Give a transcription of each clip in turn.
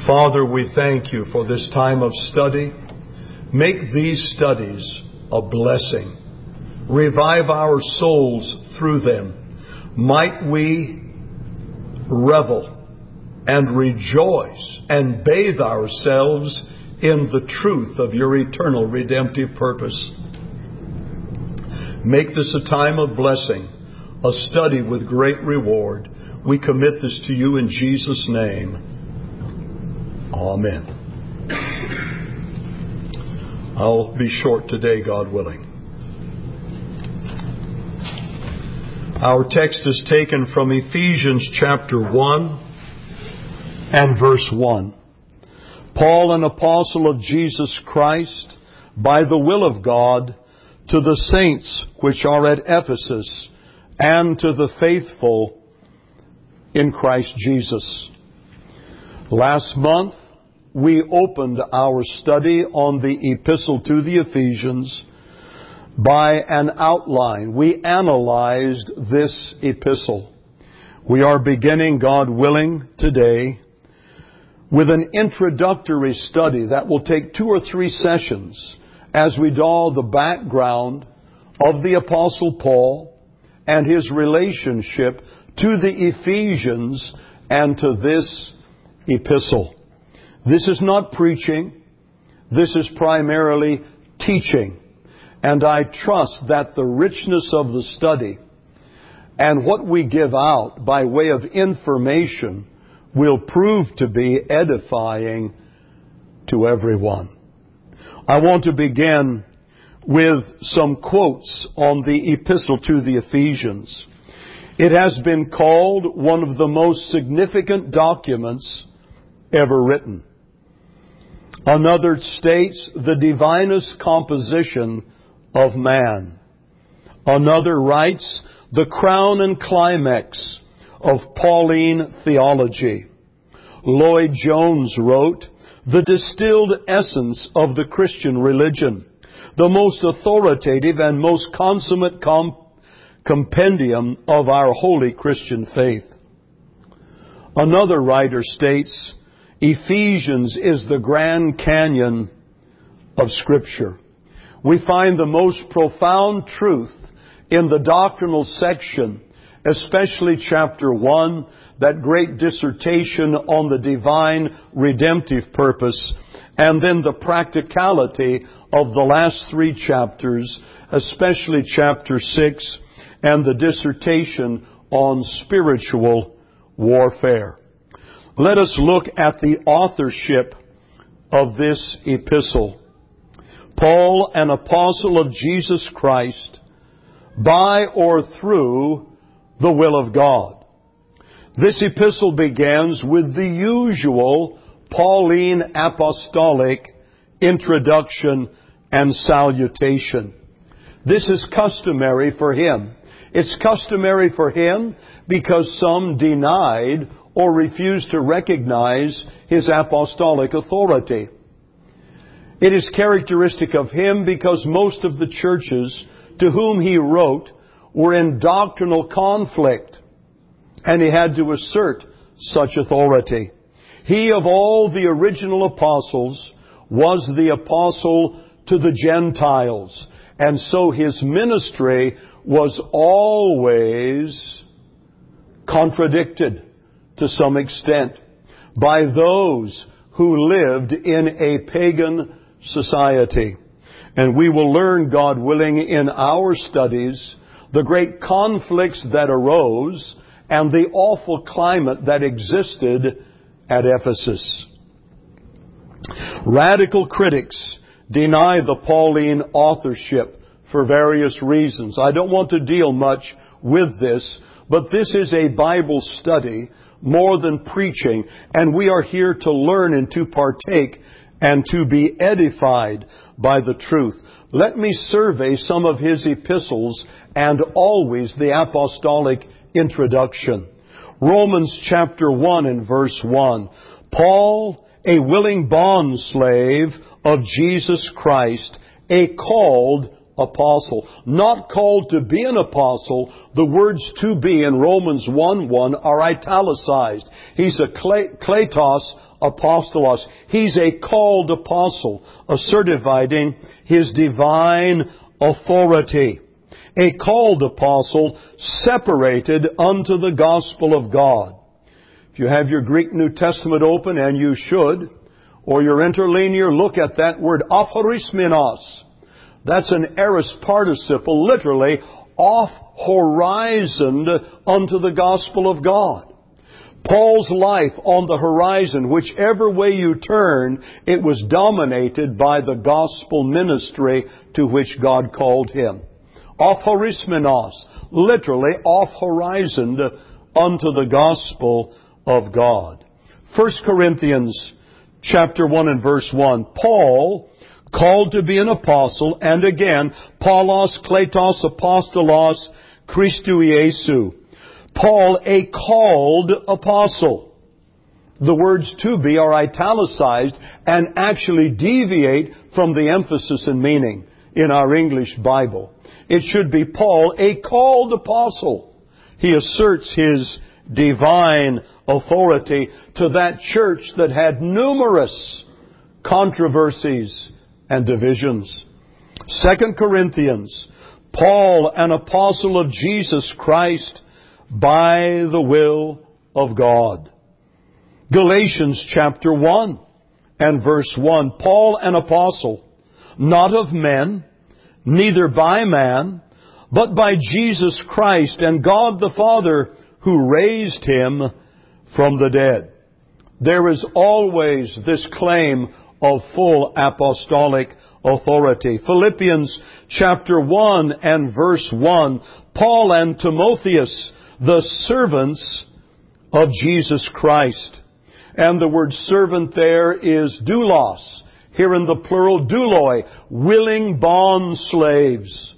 Father, we thank you for this time of study. Make these studies a blessing. Revive our souls through them. Might we revel and rejoice and bathe ourselves in the truth of your eternal redemptive purpose. Make this a time of blessing, a study with great reward. We commit this to you in Jesus' name. Amen. I'll be short today, God willing. Our text is taken from Ephesians chapter 1 and verse 1. Paul, an apostle of Jesus Christ, by the will of God, to the saints which are at Ephesus, and to the faithful in Christ Jesus. Last month, we opened our study on the epistle to the Ephesians by an outline. We analyzed this epistle. We are beginning, God willing, today with an introductory study that will take 2 or 3 sessions as we draw the background of the Apostle Paul and his relationship to the Ephesians and to this epistle. This is not preaching. This is primarily teaching. And I trust that the richness of the study and what we give out by way of information will prove to be edifying to everyone. I want to begin with some quotes on the epistle to the Ephesians. It has been called one of the most significant documents ever written. Another states the divinest composition of man. Another writes the crown and climax of Pauline theology. Lloyd Jones wrote the distilled essence of the Christian religion, the most authoritative and most consummate compendium of our holy Christian faith. Another writer states Ephesians is the Grand Canyon of Scripture. We find the most profound truth in the doctrinal section, especially chapter 1, that great dissertation on the divine redemptive purpose, and then the practicality of the last 3 chapters, especially chapter 6, and the dissertation on spiritual warfare. Let us look at the authorship of this epistle. Paul, an apostle of Jesus Christ, by or through the will of God. This epistle begins with the usual Pauline apostolic introduction and salutation. This is customary for him. It's customary for him because some denied or refused to recognize his apostolic authority. It is characteristic of him because most of the churches to whom he wrote were in doctrinal conflict, and he had to assert such authority. He, of all the original apostles, was the apostle to the Gentiles, and so his ministry was always contradicted to some extent by those who lived in a pagan society. And we will learn, God willing, in our studies, the great conflicts that arose and the awful climate that existed at Ephesus. Radical critics deny the Pauline authorship for various reasons. I don't want to deal much with this, but this is a Bible study more than preaching, and we are here to learn and to partake and to be edified by the truth. Let me survey some of his epistles and always the apostolic introduction. Romans chapter 1 and verse 1. Paul, a willing bondslave of Jesus Christ, a called apostle. Not called to be an apostle. The words "to be" in Romans 1:1 are italicized. He's a kletos apostolos. He's a called apostle, assertifying his divine authority. A called apostle separated unto the gospel of God. If you have your Greek New Testament open, and you should, or your interlinear, look at that word, aphorismenos. That's an aorist participle, literally, off horizon unto the gospel of God. Paul's life on the horizon, whichever way you turn, it was dominated by the gospel ministry to which God called him. Off horismenos, literally off horizon unto the gospel of God. 1 Corinthians chapter 1 and verse 1. Paul, called to be an apostle, and again, Paulos, kletos, apostolos, Christou Iesu. Paul, a called apostle. The words "to be" are italicized and actually deviate from the emphasis and meaning in our English Bible. It should be Paul, a called apostle. He asserts his divine authority to that church that had numerous controversies and divisions. 2 Corinthians, Paul, an apostle of Jesus Christ, by the will of God. Galatians chapter 1 and verse 1. Paul, an apostle, not of men, neither by man, but by Jesus Christ and God the Father, who raised him from the dead. There is always this claim of full apostolic authority. Philippians chapter 1 and verse 1. Paul and Timotheus, the servants of Jesus Christ. And the word servant there is doulos. Here in the plural, douloi, willing bond slaves.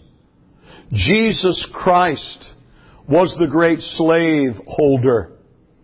Jesus Christ was the great slave holder.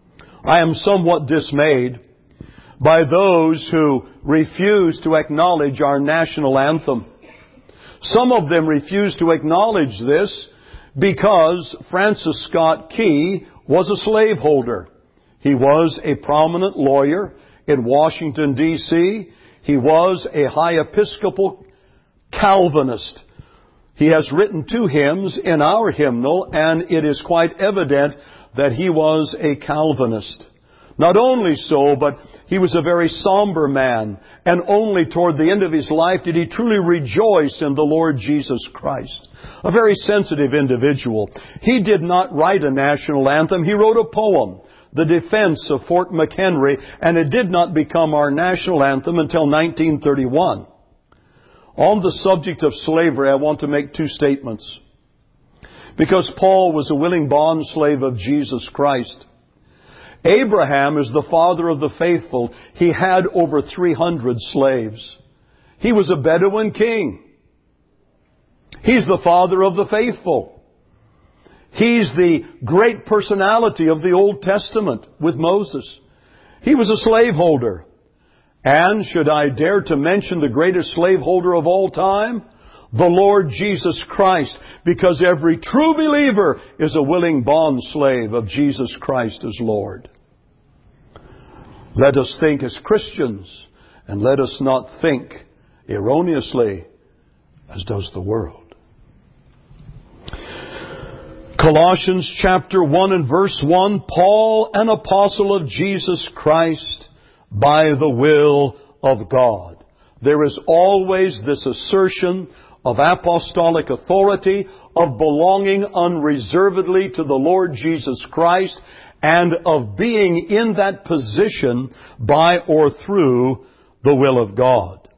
I am somewhat dismayed by those who refuse to acknowledge our national anthem. Some of them refuse to acknowledge this because Francis Scott Key was a slaveholder. He was a prominent lawyer in Washington, D.C. He was a high Episcopal Calvinist. He has written 2 hymns in our hymnal, and it is quite evident that he was a Calvinist. Not only so, but he was a very somber man, and only toward the end of his life did he truly rejoice in the Lord Jesus Christ. A very sensitive individual. He did not write a national anthem. He wrote a poem, The Defense of Fort McHenry, and it did not become our national anthem until 1931. On the subject of slavery, I want to make 2 statements. Because Paul was a willing bondslave of Jesus Christ. Abraham is the father of the faithful. He had over 300 slaves. He was a Bedouin king. He's the father of the faithful. He's the great personality of the Old Testament with Moses. He was a slaveholder. And should I dare to mention the greatest slaveholder of all time? The Lord Jesus Christ. Because every true believer is a willing bondslave of Jesus Christ as Lord. Let us think as Christians, and let us not think erroneously as does the world. Colossians chapter 1 and verse 1, Paul, an apostle of Jesus Christ, by the will of God. There is always this assertion of apostolic authority, of belonging unreservedly to the Lord Jesus Christ, and of being in that position by or through the will of God.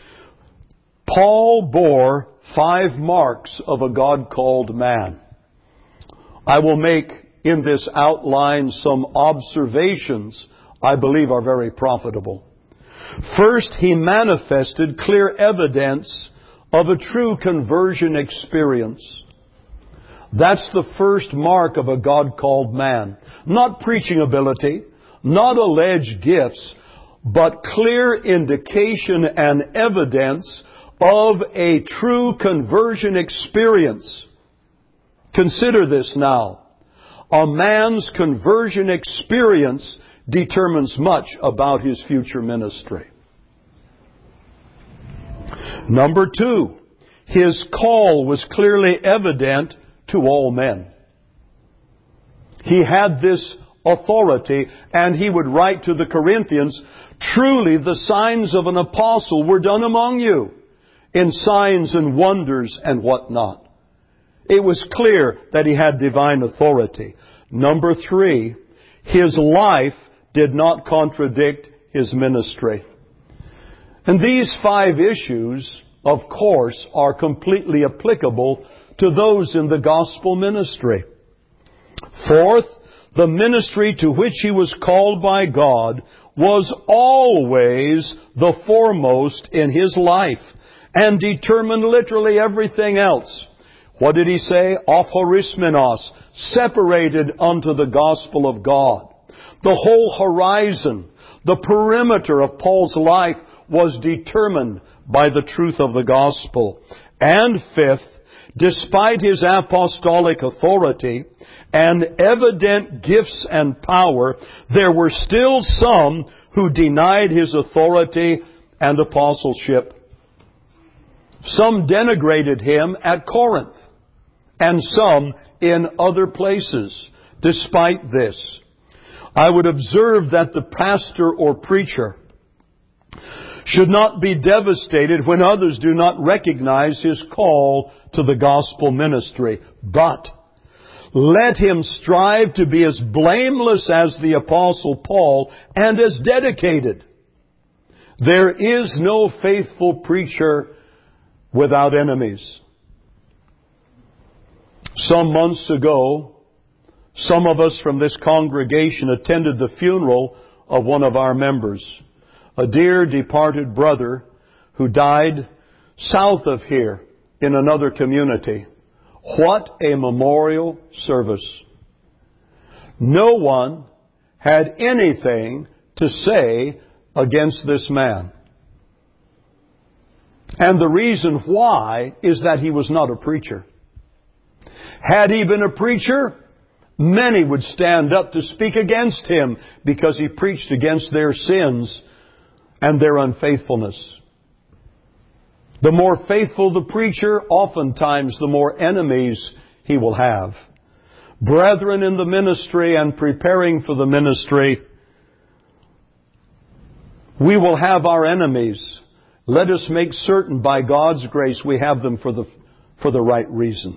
Paul bore 5 marks of a God-called man. I will make in this outline some observations I believe are very profitable. First, he manifested clear evidence of a true conversion experience. That's the first mark of a God-called man. Not preaching ability, not alleged gifts, but clear indication and evidence of a true conversion experience. Consider this now. A man's conversion experience determines much about his future ministry. Number 2, his call was clearly evident to all men. He had this authority, and he would write to the Corinthians, "Truly the signs of an apostle were done among you, in signs and wonders and whatnot." It was clear that he had divine authority. Number 3, his life did not contradict his ministry. And these 5 issues, of course, are completely applicable to those in the gospel ministry. Fourth, the ministry to which he was called by God was always the foremost in his life and determined literally everything else. What did he say? Aphorismenos, separated unto the gospel of God. The whole horizon, the perimeter of Paul's life was determined by the truth of the gospel. And fifth, despite his apostolic authority and evident gifts and power, there were still some who denied his authority and apostleship. Some denigrated him at Corinth, and some in other places. Despite this, I would observe that the pastor or preacher should not be devastated when others do not recognize his call to the gospel ministry, but let him strive to be as blameless as the Apostle Paul and as dedicated. There is no faithful preacher without enemies. Some months ago, some of us from this congregation attended the funeral of one of our members, a dear departed brother who died south of here in another community. What a memorial service. No one had anything to say against this man. And the reason why is that he was not a preacher. Had he been a preacher, many would stand up to speak against him because he preached against their sins and their unfaithfulness. The more faithful the preacher, oftentimes the more enemies he will have. Brethren in the ministry and preparing for the ministry, we will have our enemies. Let us make certain by God's grace we have them for the right reasons.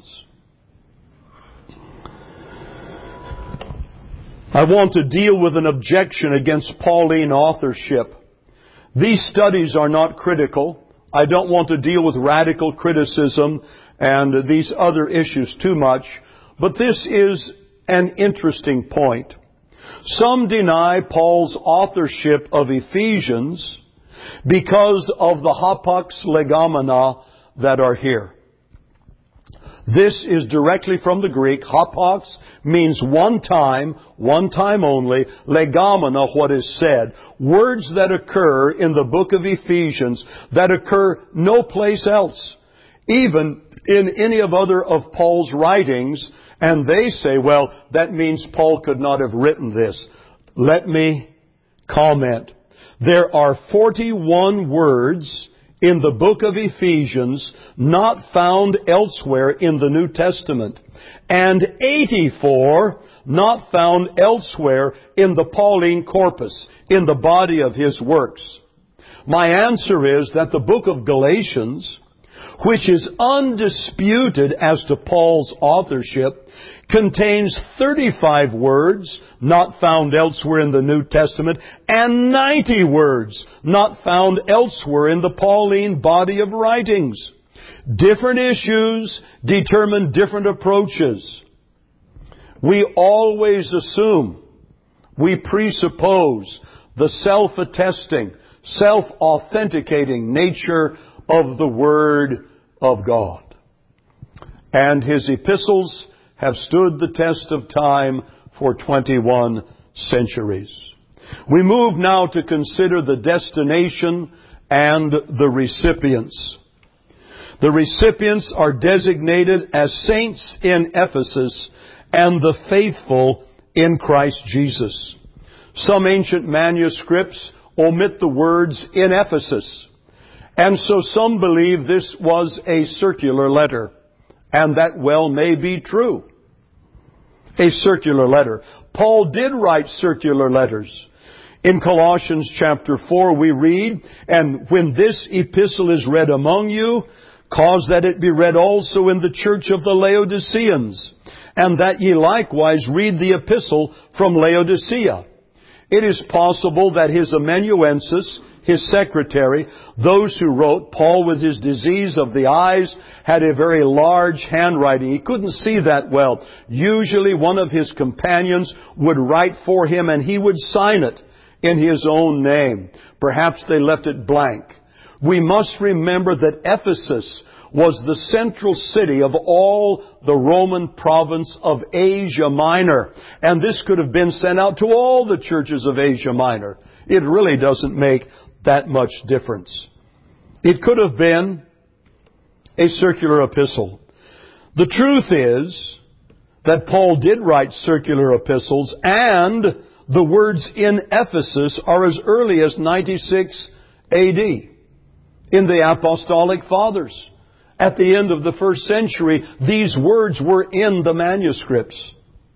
I want to deal with an objection against Pauline authorship. These studies are not critical. I don't want to deal with radical criticism and these other issues too much, but this is an interesting point. Some deny Paul's authorship of Ephesians because of the hapax legomena that are here. This is directly from the Greek. Hapax means one time only. Legomena, what is said. Words that occur in the book of Ephesians that occur no place else. Even in any of other of Paul's writings. And they say, well, that means Paul could not have written this. Let me comment. There are 41 words in the book of Ephesians not found elsewhere in the New Testament, and 84 not found elsewhere in the Pauline corpus, in the body of his works. My answer is that the book of Galatians, which is undisputed as to Paul's authorship, contains 35 words not found elsewhere in the New Testament and 90 words not found elsewhere in the Pauline body of writings. Different issues determine different approaches. We always assume, we presuppose the self-attesting, self-authenticating nature of the Word of God. And his epistles have stood the test of time for 21 centuries. We move now to consider the destination and the recipients. The recipients are designated as saints in Ephesus and the faithful in Christ Jesus. Some ancient manuscripts omit the words in Ephesus. And so some believe this was a circular letter. And that well may be true. A circular letter. Paul did write circular letters. In Colossians chapter 4 we read, "And when this epistle is read among you, cause that it be read also in the church of the Laodiceans, and that ye likewise read the epistle from Laodicea." It is possible that his amanuensis, his secretary, those who wrote, Paul with his disease of the eyes, had a very large handwriting. He couldn't see that well. Usually one of his companions would write for him and he would sign it in his own name. Perhaps they left it blank. We must remember that Ephesus was the central city of all the Roman province of Asia Minor. And this could have been sent out to all the churches of Asia Minor. It really doesn't make that much difference. It could have been a circular epistle. The truth is that Paul did write circular epistles, and the words in Ephesus are as early as 96 AD in the Apostolic Fathers. At the end of the first century, these words were in the manuscripts.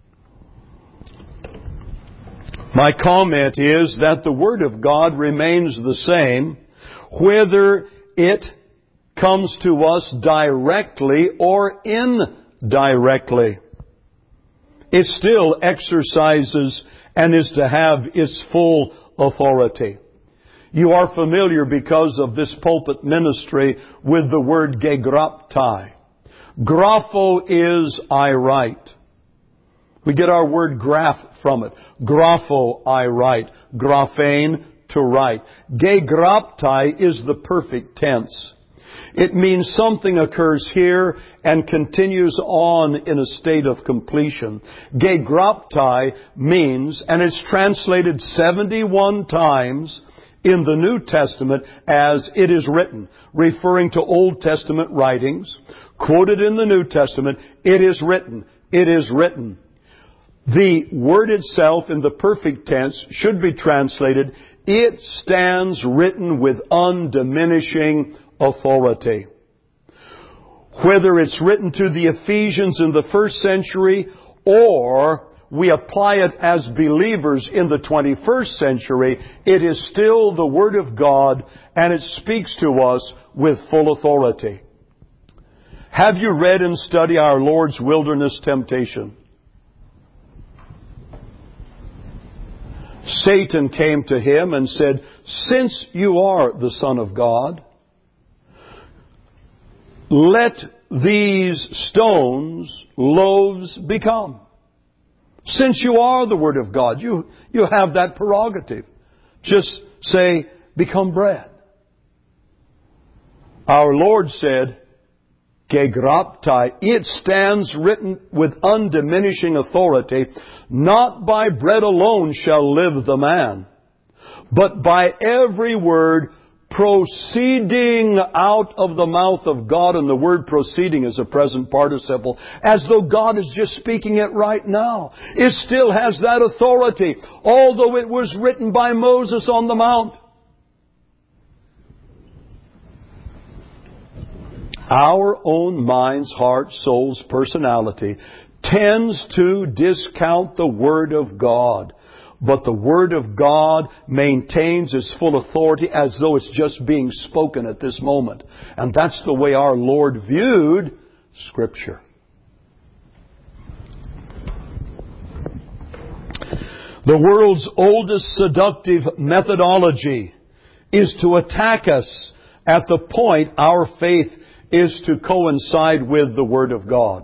My comment is that the Word of God remains the same, whether it comes to us directly or indirectly. It still exercises and is to have its full authority. You are familiar because of this pulpit ministry with the word gegraptai. Grapho is I write. We get our word graph from it. Grapho, I write. Graphein, to write. Gegraptai is the perfect tense. It means something occurs here and continues on in a state of completion. Gegraptai means, and it's translated 71 times in the New Testament as "it is written," referring to Old Testament writings. Quoted in the New Testament, "It is written, it is written." The word itself in the perfect tense should be translated, "It stands written with undiminishing authority." Whether it's written to the Ephesians in the first century or we apply it as believers in the 21st century, it is still the Word of God and it speaks to us with full authority. Have you read and studied our Lord's wilderness temptation? Satan came to him and said, "Since you are the Son of God, let these stones loaves become." Since you are the Word of God, you have that prerogative. Just say, "Become bread." Our Lord said, "Gegraptai," it stands written with undiminishing authority, "Not by bread alone shall live the man, but by every word proceeding out of the mouth of God." And the word proceeding is a present participle, as though God is just speaking it right now. It still has that authority, although it was written by Moses on the mount. Our own minds, heart, souls, personality tends to discount the Word of God. But the Word of God maintains its full authority as though it's just being spoken at this moment. And that's the way our Lord viewed Scripture. The world's oldest seductive methodology is to attack us at the point our faith is to coincide with the Word of God.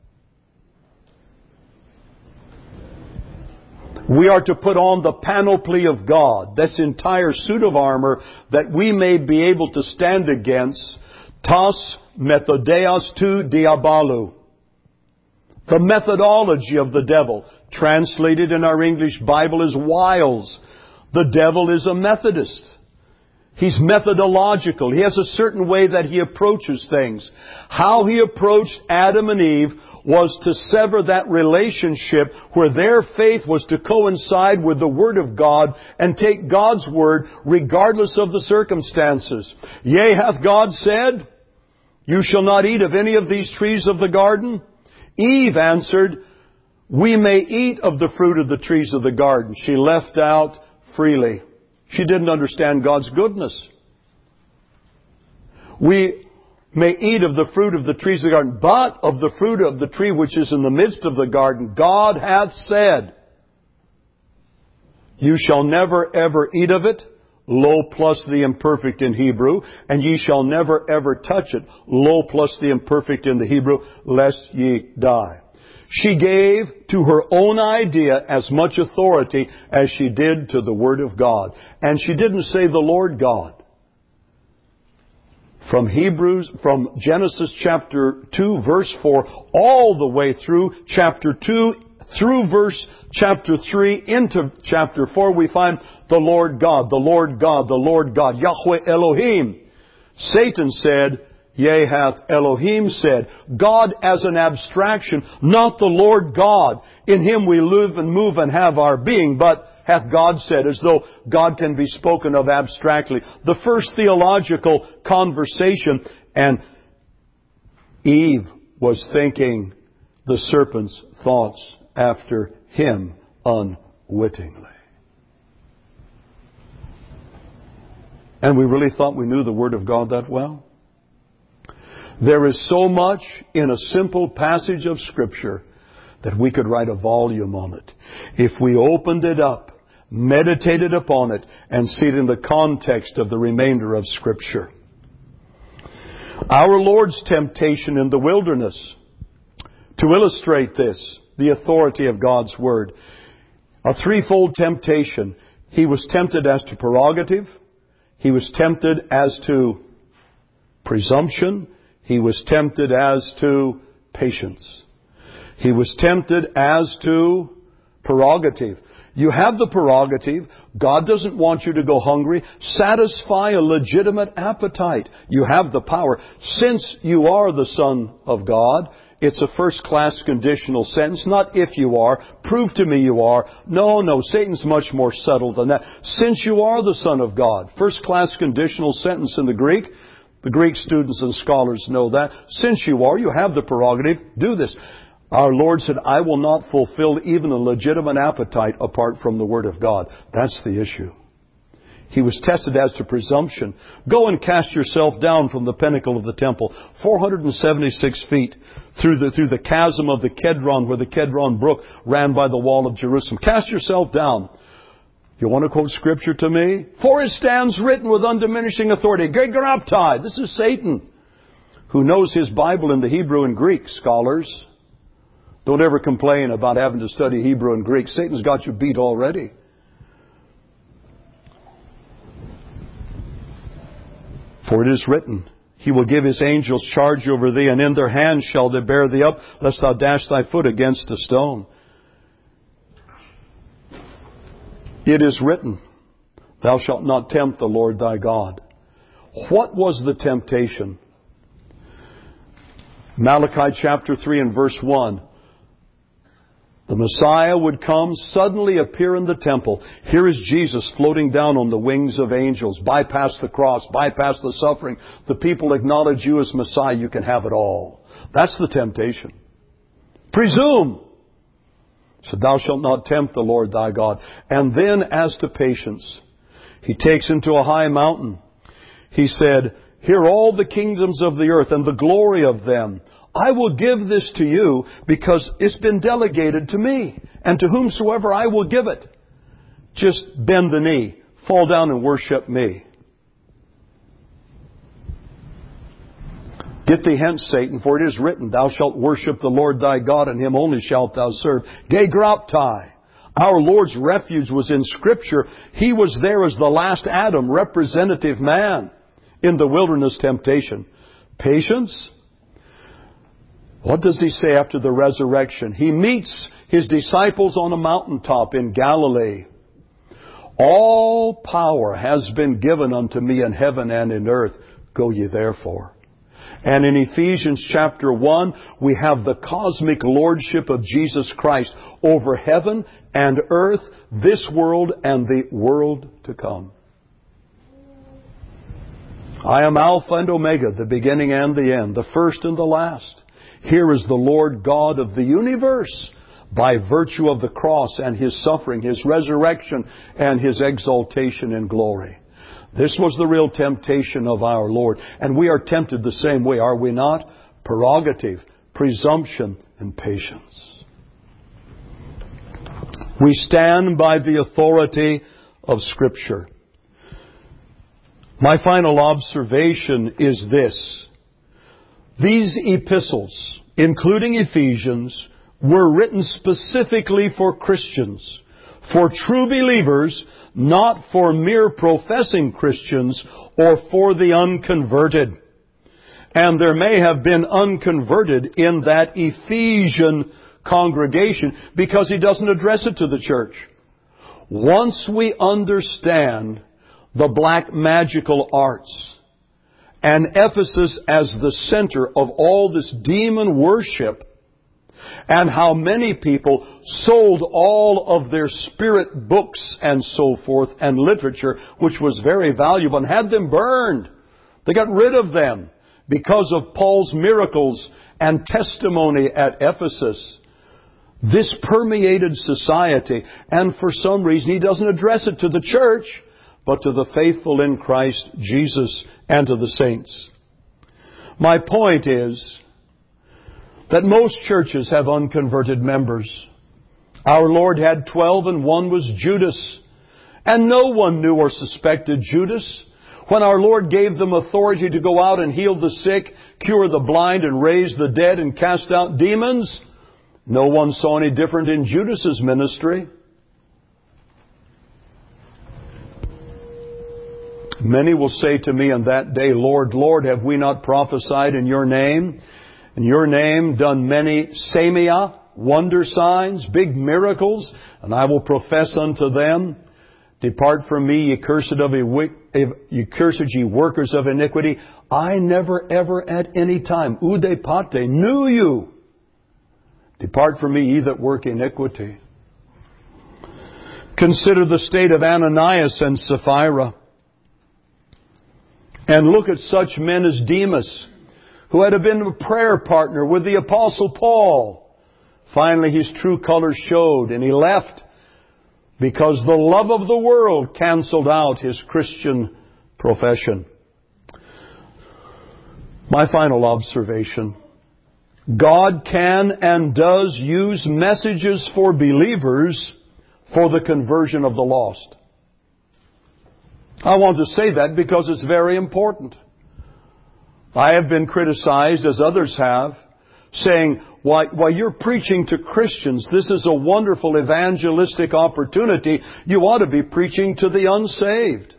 We are to put on the panoply of God, this entire suit of armor, that we may be able to stand against tas methodeos tu diabolou. The methodology of the devil, translated in our English Bible as wiles. The devil is a Methodist. He's methodological. He has a certain way that he approaches things. How he approached Adam and Eve was to sever that relationship where their faith was to coincide with the Word of God and take God's Word regardless of the circumstances. Yea, hath God said, you shall not eat of any of these trees of the garden? Eve answered, we may eat of the fruit of the trees of the garden. She left out freely. She didn't understand God's goodness. We may eat of the fruit of the trees of the garden, but of the fruit of the tree which is in the midst of the garden, God hath said, you shall never ever eat of it, lo plus the imperfect in Hebrew, and ye shall never ever touch it, lo plus the imperfect in the Hebrew, lest ye die. She gave to her own idea as much authority as she did to the Word of God. And she didn't say the Lord God. From Genesis chapter 2 verse 4 all the way through chapter 2 through verse chapter 3 into chapter 4 we find the Lord God, the Lord God, the Lord God, Yahweh Elohim. Satan said, yea, hath Elohim said. God as an abstraction, not the Lord God. In Him we live and move and have our being, but hath God said, as though God can be spoken of abstractly. The first theological conversation, and Eve was thinking the serpent's thoughts after him unwittingly. And we really thought we knew the Word of God that well? There is so much in a simple passage of Scripture that we could write a volume on it. If we opened it up, meditated upon it, and see it in the context of the remainder of Scripture. Our Lord's temptation in the wilderness, to illustrate this, the authority of God's Word, a threefold temptation. He was tempted as to prerogative. He was tempted as to presumption. He was tempted as to patience. He was tempted as to prerogative. You have the prerogative. God doesn't want you to go hungry. Satisfy a legitimate appetite. You have the power. Since you are the Son of God, it's a first-class conditional sentence. Not if you are. Prove to me you are. No, Satan's much more subtle than that. Since you are the Son of God. First-class conditional sentence in the Greek. The Greek students and scholars know that. Since you are, you have the prerogative. Do this. Our Lord said, I will not fulfill even a legitimate appetite apart from the Word of God. That's the issue. He was tested as to presumption. Go and cast yourself down from the pinnacle of the temple, 476 feet, through the chasm of the Kedron, where the Kedron brook ran by the wall of Jerusalem. Cast yourself down. You want to quote Scripture to me? For it stands written with undiminishing authority. Gegraptai. This is Satan, who knows his Bible in the Hebrew and Greek, scholars. Don't ever complain about having to study Hebrew and Greek. Satan's got you beat already. For it is written, He will give His angels charge over thee, and in their hands shall they bear thee up, lest thou dash thy foot against a stone. It is written, Thou shalt not tempt the Lord thy God. What was the temptation? Malachi chapter 3 and verse 1. The Messiah would come, suddenly appear in the temple. Here is Jesus floating down on the wings of angels. Bypass the cross, bypass the suffering. The people acknowledge you as Messiah. You can have it all. That's the temptation. Presume. So thou shalt not tempt the Lord thy God. And then as to patience, He takes him to a high mountain. He said, Hear all the kingdoms of the earth and the glory of them. I will give this to you because it's been delegated to me. And to whomsoever I will give it. Just bend the knee. Fall down and worship me. Get thee hence, Satan, for it is written, Thou shalt worship the Lord thy God, and Him only shalt thou serve. Gegraptai. Our Lord's refuge was in Scripture. He was there as the last Adam, representative man in the wilderness temptation. Patience. What does He say after the resurrection? He meets His disciples on a mountaintop in Galilee. All power has been given unto me in heaven and in earth. Go ye therefore. And in Ephesians chapter 1, we have the cosmic lordship of Jesus Christ over heaven and earth, this world and the world to come. I am Alpha and Omega, the beginning and the end, the first and the last. Here is the Lord God of the universe, by virtue of the cross and His suffering, His resurrection, and His exaltation in glory. This was the real temptation of our Lord. And we are tempted the same way, are we not? Prerogative, presumption, and patience. We stand by the authority of Scripture. My final observation is this. These epistles, including Ephesians, were written specifically for Christians, for true believers, not for mere professing Christians or for the unconverted. And there may have been unconverted in that Ephesian congregation because he doesn't address it to the church. Once we understand the black magical arts and Ephesus as the center of all this demon worship, and how many people sold all of their spirit books and so forth and literature, which was very valuable, and had them burned. They got rid of them because of Paul's miracles and testimony at Ephesus. This permeated society, and for some reason he doesn't address it to the church, but to the faithful in Christ Jesus and to the saints. My point is that most churches have unconverted members. Our Lord had 12 and one was Judas. And no one knew or suspected Judas. When our Lord gave them authority to go out and heal the sick, cure the blind and raise the dead and cast out demons, no one saw any different in Judas's ministry. Many will say to me on that day, Lord, Lord, have we not prophesied in your name? In your name done many semia, wonder signs, big miracles, and I will profess unto them, depart from me, ye cursed ye workers of iniquity. I never ever at any time, ude pate, knew you. Depart from me, ye that work iniquity. Consider the state of Ananias and Sapphira. And look at such men as Demas, who had been a prayer partner with the Apostle Paul. Finally, his true colors showed, and he left because the love of the world canceled out his Christian profession. My final observation. God can and does use messages for believers for the conversion of the lost. I want to say that because it's very important. I have been criticized, as others have, saying, why you're preaching to Christians, this is a wonderful evangelistic opportunity. You ought to be preaching to the unsaved.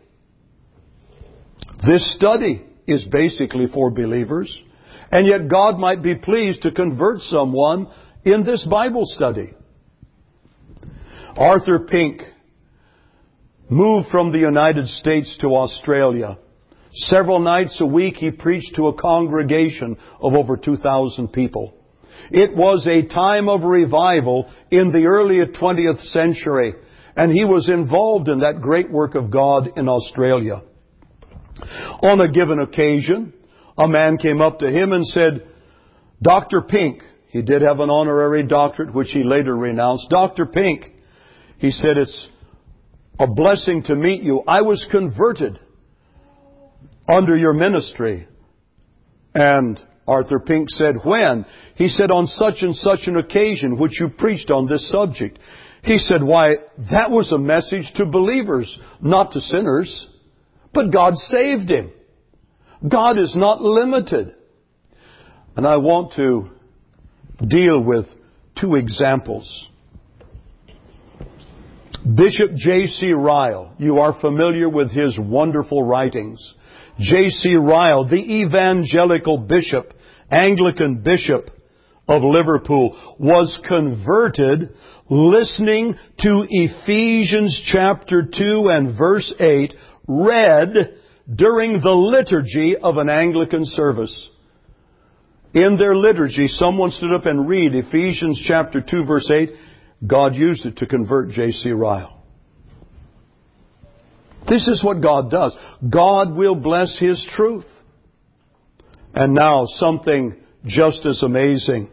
This study is basically for believers, and yet God might be pleased to convert someone in this Bible study. Arthur Pink moved from the United States to Australia. Several nights a week he preached to a congregation of over 2,000 people. It was a time of revival in the early 20th century, and he was involved in that great work of God in Australia. On a given occasion, a man came up to him and said, Dr. Pink, he did have an honorary doctorate which he later renounced. Dr. Pink, he said, it's a blessing to meet you. I was converted under your ministry. And Arthur Pink said, when? He said, on such and such an occasion which you preached on this subject. He said, why, that was a message to believers, not to sinners. But God saved him. God is not limited. And I want to deal with two examples. Bishop J.C. Ryle, you are familiar with his wonderful writings. J.C. Ryle, the evangelical bishop, Anglican bishop of Liverpool was converted listening to Ephesians chapter 2 and verse 8 read during the liturgy of an Anglican service. In their liturgy, someone stood up and read Ephesians chapter 2 verse 8. God used it to convert J.C. Ryle. This is what God does. God will bless His truth. And now something just as amazing.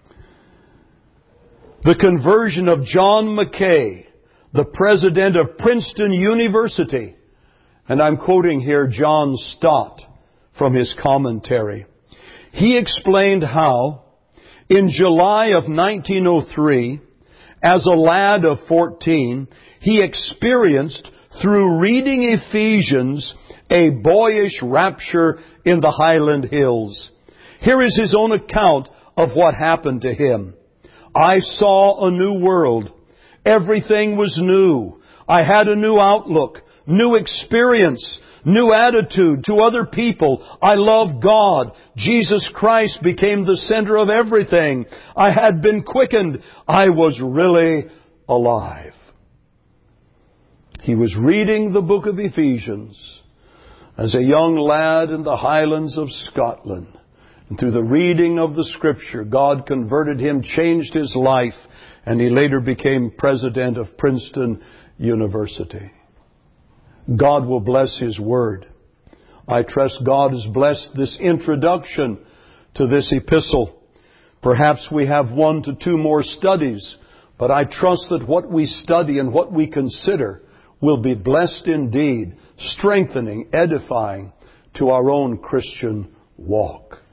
The conversion of John Mackay, the president of Princeton University. And I'm quoting here John Stott from his commentary. He explained how, in July of 1903, as a lad of 14, he experienced, through reading Ephesians, a boyish rapture in the Highland Hills. Here is his own account of what happened to him. I saw a new world. Everything was new. I had a new outlook, new experience, new attitude to other people. I loved God. Jesus Christ became the center of everything. I had been quickened. I was really alive. He was reading the book of Ephesians as a young lad in the Highlands of Scotland. And through the reading of the Scripture, God converted him, changed his life, and he later became president of Princeton University. God will bless His Word. I trust God has blessed this introduction to this epistle. Perhaps we have 1 to 2 more studies, but I trust that what we study and what we consider will be blessed indeed, strengthening, edifying to our own Christian walk.